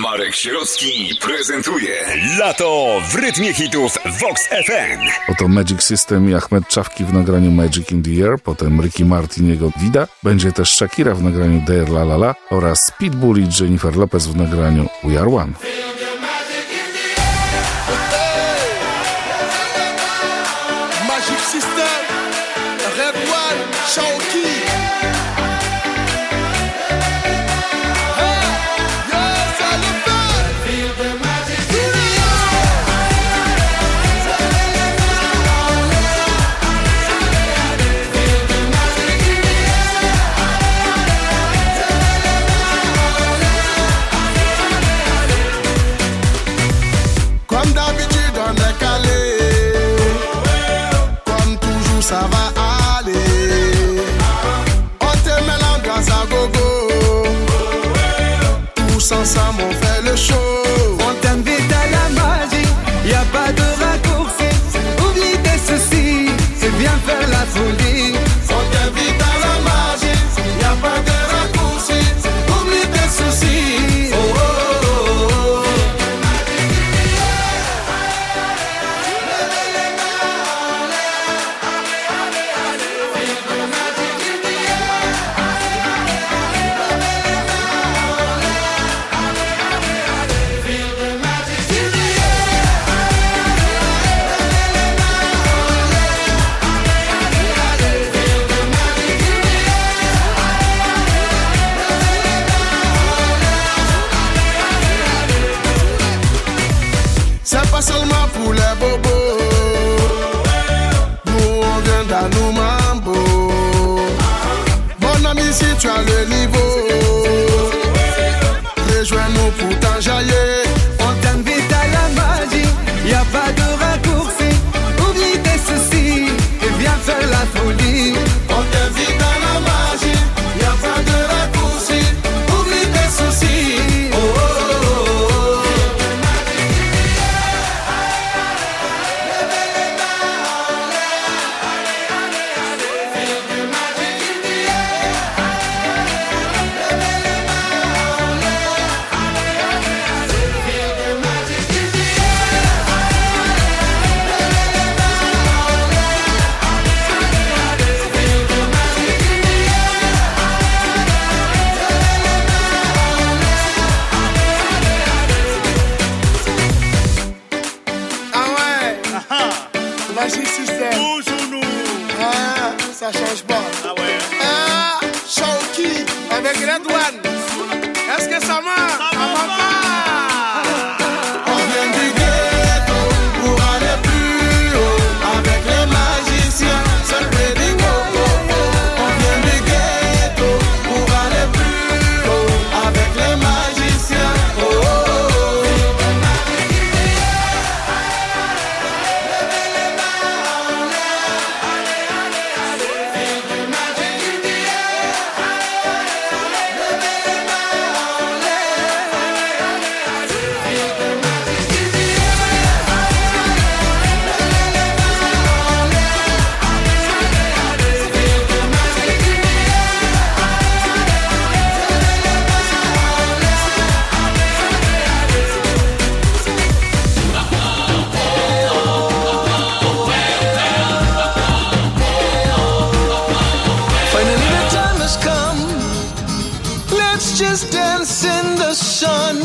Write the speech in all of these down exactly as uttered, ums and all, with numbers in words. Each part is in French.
Marek Sierocki prezentuje Lato w rytmie hitów Vox F M. Oto Magic System i Ahmed Czawki w nagraniu Magic in the Air, potem Ricky Martin, jego Vida, będzie też Shakira w nagraniu Dare La La La oraz Pitbull i Jennifer Lopez w nagraniu We Are One. Magic System, Red One, Shawky. Ça va aller. On te met l'ambiance à gogo. Tous ensemble on fait le show. On t'invite à la magie, y a pas de raccourci. Oublie tes soucis et viens faire la folie. On t'invite à la magie, y a pas de raccourci. Oublie tes soucis. Oh, oh, oh, oh. C'est pas seulement pour les bobos. Nous on vient d'Anou Mambo. Mon ami, si tu as le niveau, rejoins-nous pour t'enjailler. On t'invite à la magie, y a pas de raccourci. Oublie tes soucis et viens faire la folie. On t'invite à la magie, y a pas de raccourci. Oublie tes soucis. Oh, oh, oh, oh. Magic System. Toujours nous. Ah, ça change pas. Ah ouais. Ah, Shawky avec Red One. Est-ce que ça marche? Ça va pas. On vient du ghetto pour aller plus haut. Avec les magiciens, c'est le ready go. On vient du ghetto pour aller plus haut. Avec les magiciens. Oh, oh, oh. Finally the time has come. Let's just dance in the sun.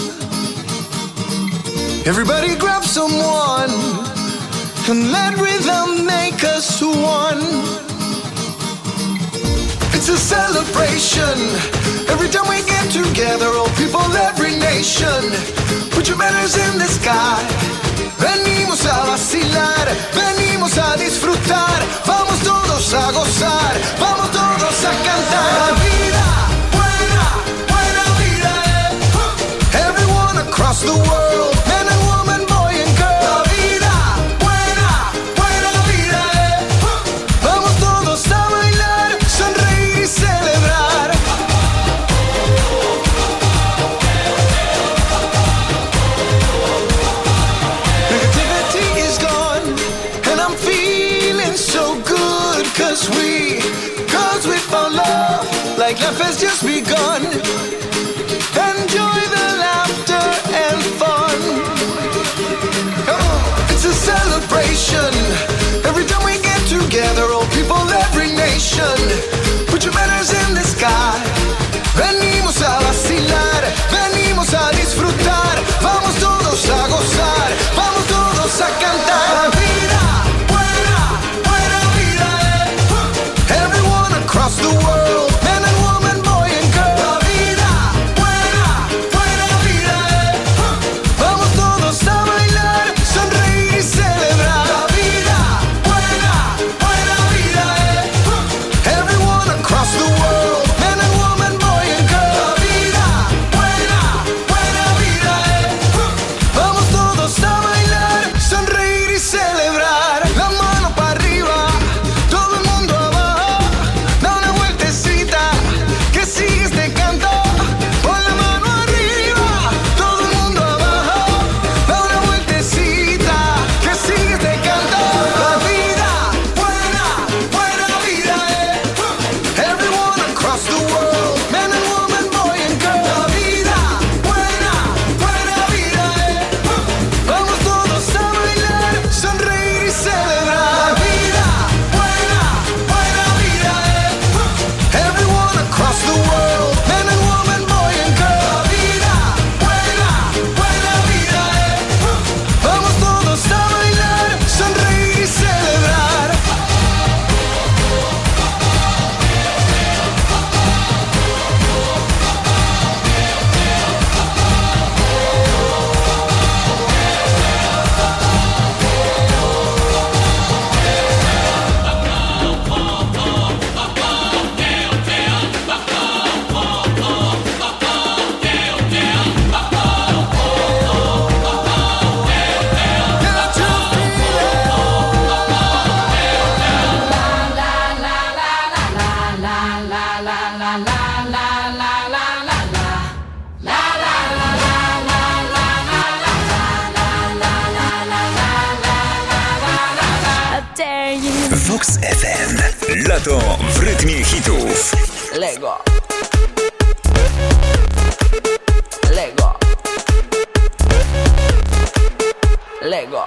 Everybody grab someone and let rhythm make us one. It's a celebration. Every time we get together, all people, every nation. Put your banners in the sky. Venimos a vacilar, venimos a disfrutar. Vamos todos a gozar, vamos todos a cantar. La vida, buena, buena vida, eh. Everyone across the world, man and woman, boy and girl. La vida, buena, buena vida, eh. Vamos todos a bailar, sonreír y celebrar. Negativity is gone, and I'm feeling so good. Cause we, cause we found love, like life has just begun. Enjoy the laughter you. Vox F M. Lato w rytmie hitów. Lego. Lego. Lego.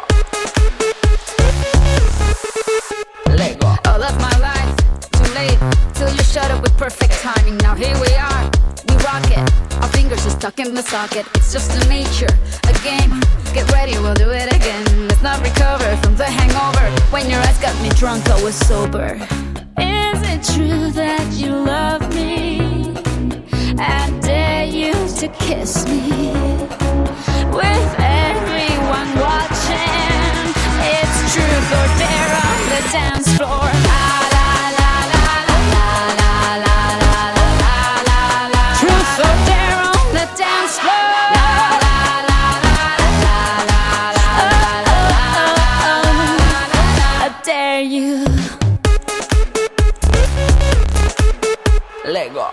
Lego. All of my life, too late, till you shut up with perfect timing. Now here we are, we rock it. Our fingers are stuck in the socket. It's just a nature, a game. Get ready, we'll do it again. Let's not recover from the hangover. When your eyes got me drunk, I was sober. Is it true that you love me? I dare you to kiss me. With everyone watching, it's truth or dare on the dance floor. La la la la la la la la la la la. Truth or dare on the dance floor. La la la la la la la la. I dare you. Lego.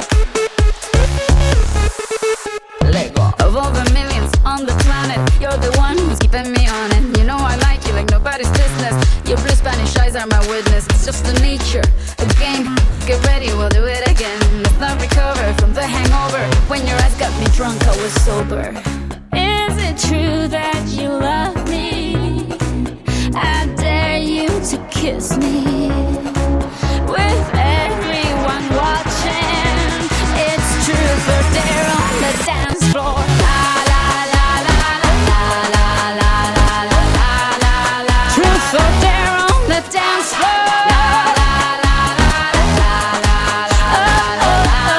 Lego. Of all the millions on the planet, you're the one who's keeping me on it. You know I like you like nobody's business. Your blue Spanish eyes are my witness. It's just a nature, a game. Get ready, we'll do it again. Let's not recover from the hangover. When your eyes got me drunk, I was sober. Is it true that you love me? I dare you to kiss me. With everyone watching, it's truth or dare on the dance floor. La la la la la la la la la la la. Truth or dare on the dance floor. La la la la la la la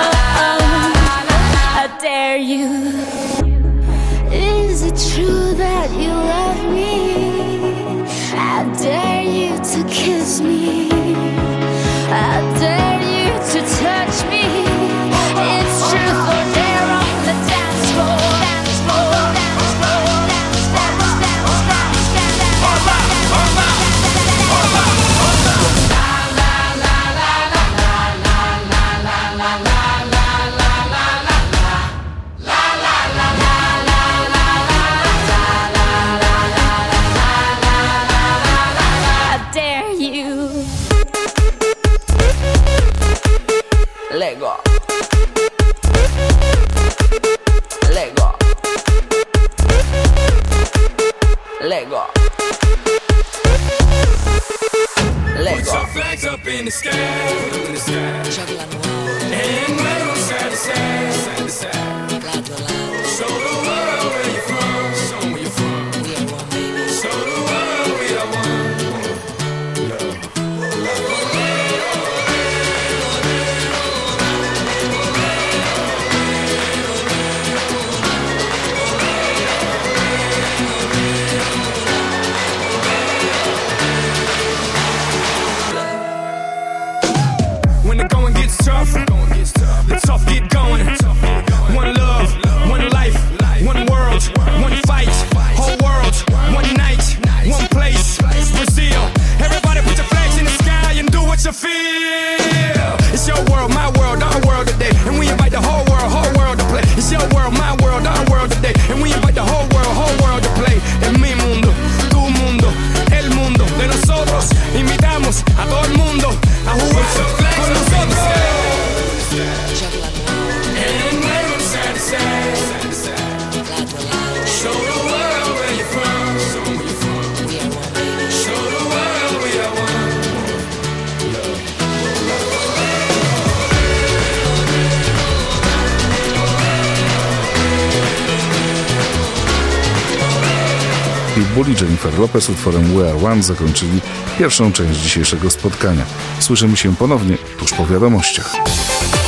la. I dare you. Is it true that you love me? I dare you to kiss me. I dare you to touch me. It's truth or dare on the dance floor. Dance floor, dance floor, dance, dance, dance, dance, dance, dance. Hold up, hold up, hold up, hold up. La la la la la la la la la la la la la la. La la la la la la la la la la la. I dare you. Lego. Lego. Lego. Lego. Put your flags up in the sky, in the sky. And wave them side to side, side to side. Show the world where you're from, show 'em where you're from. Show the world we are one. When the going gets tough, the tough get going. One love, one life, one world, one fight. Whole world, one night, one place. Brazil, everybody put your flags in the sky and do what you feel. It's your world, my world, our world today. And we invite the whole world, whole world to play. It's your world, my world, our world today. And we invite the whole world, whole world to play. En mi mundo, tu mundo, el mundo de nosotros. Invitamos a todo el mundo a jugar con nosotros. And wave them side to side, side to side. Show the world where you're from, show 'em where you're from. Show the world we are one. Pitbull i Jennifer Lopez utworem We Are One zakończyli pierwszą część dzisiejszego spotkania. Słyszymy się ponownie tuż po wiadomościach.